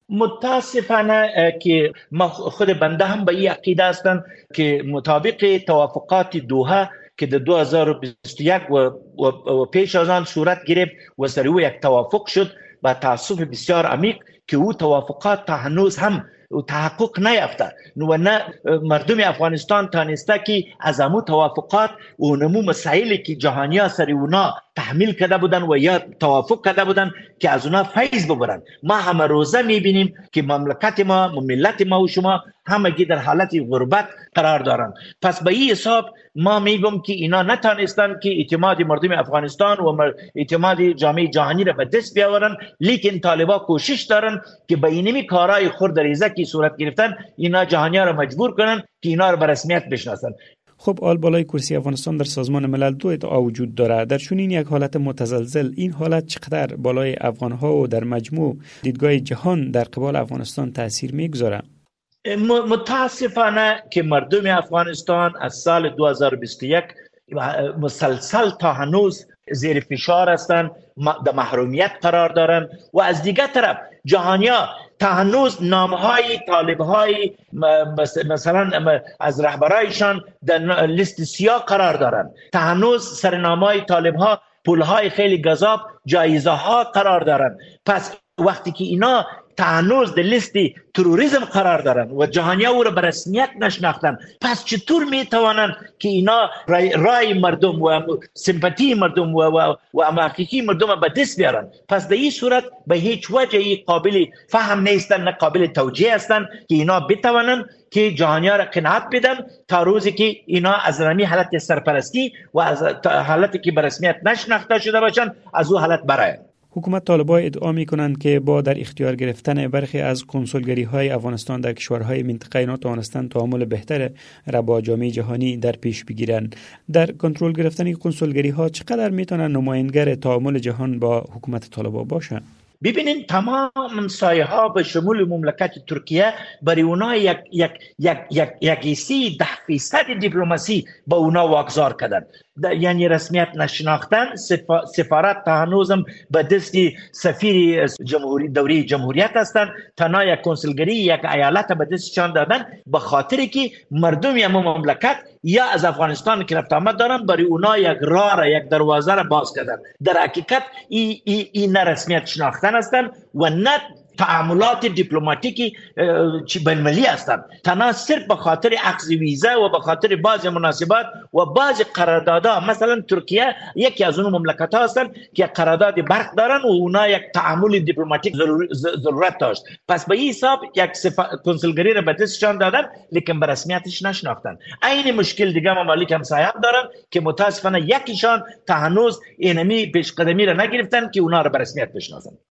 متاسفانه که ما خود بنده هم به این عقیده هستم که مطابق توافقات دوحه که در 2021 و پیش از آن صورت گرفت و سر او یک توافق شد، با تاسف بسیار عمیق که او توافقات تا هنوز هم تحقق نیافته و نه مردم افغانستان تانسته که از امو توافقات و نمو مسائلی که جهانیا سر اونا تحمیل کرده بودن و یا توافق کرده بودن که از اونا فیض ببرن. ما همه روزه میبینیم که مملکت ما، ملت ما و شما همگی در حالت غربت قرار دارن. پس به این حساب ما میگم که اینا نتانستن که اعتماد مردم افغانستان و اعتماد جامعه جهانی را به دست بیاورن، لیکن طالبا کوشش دارن که به اینمی کارهای خرد ریزه که صورت گرفتن اینا جهانیا را مجبور کنن که اینا را به رسمیت بشناسن. خب آل بالای کرسی افغانستان در سازمان ملل 2 ادعا وجود داره. در چنین یک حالت متزلزل این حالت چقدر بالای افغانها و در مجموع دیدگاه جهان در قبال افغانستان تاثیر میگذاره؟ متاسفانه که مردم افغانستان از سال 2021 مسلسل تا هنوز زیر فشار هستند، در محرومیت قرار دارند و از دیگر طرف جهانیا تا هنوز نامهای طالبهای مثلا از رهبرایشان در لیست سیاه قرار دارند، تا هنوز سرنامهای طالبها پولهای خیلی گزاف جایزه ها قرار دارند. پس وقتی که اینا تا هنوز در لیست تروریسم قرار دارن و جهانیا او را به رسمیت نشناختن، پس چطور میتوانند که اینا رای مردم و سمپاتی مردم و حقیقی مردم به دست بیارن؟ پس در این صورت به هیچ وجه قابل فهم نیستن، نه قابل توجیه هستن که اینا بتوانند که جهانیا را قناعت بدن تا روزی که اینا از رمی حالت سرپرستی و از حالتی که به رسمیت نشناخته شده باشن از او حالت برآیند. حکومت طالبان ادعا می‌کنند که با در اختیار گرفتن برخی از کنسولگری‌های افغانستان در کشورهای منطقه نتوانستند تعامل بهتر را با جامعه جهانی در پیش بگیرند. در کنترل گرفتن کنسولگری‌ها چقدر میتونن نماینگر تعامل جهان با حکومت طالبان باشند؟ ببینید تمام همسایه ها به شمول مملکت ترکیه برای اونا یک 10% دیپلماسی با اونا واگذار کردن، یعنی رسمیت نشناختن. سفارت تا هنوزم به دست سفیر دوره جمهوریت هستند، تنها یک کنسولگری یک ایالت به دستشان دادن به خاطری که مردم یا مملکت یا از افغانستان که رفت آمد دارن، برای اونا یک راه یک دروازه را باز کردن. در حقیقت این نه رسمیت شناختن هستند و نه تعاملات دیپلماتیکی بین‌المللی هستند، تنها صرف به خاطر اخذ ویزا و به خاطر بعضی مناسبات و بعضی قراردادها. مثلا ترکیه یکی از اون مملکت ها هستند که قرارداد برق دارن و اونا یک تعامل دیپلماتیک ضرورت داشت. پس به این حساب یک کنسولگری را به دستشان دادن لیکن به رسمیتش نشناختن. این مشکل دیگه ممالک همسایه دارن که متاسفانه یکیشان تا هنوز اینمی پیش قدمی را نگرفتن که اونا را به رسمیت بشناسن.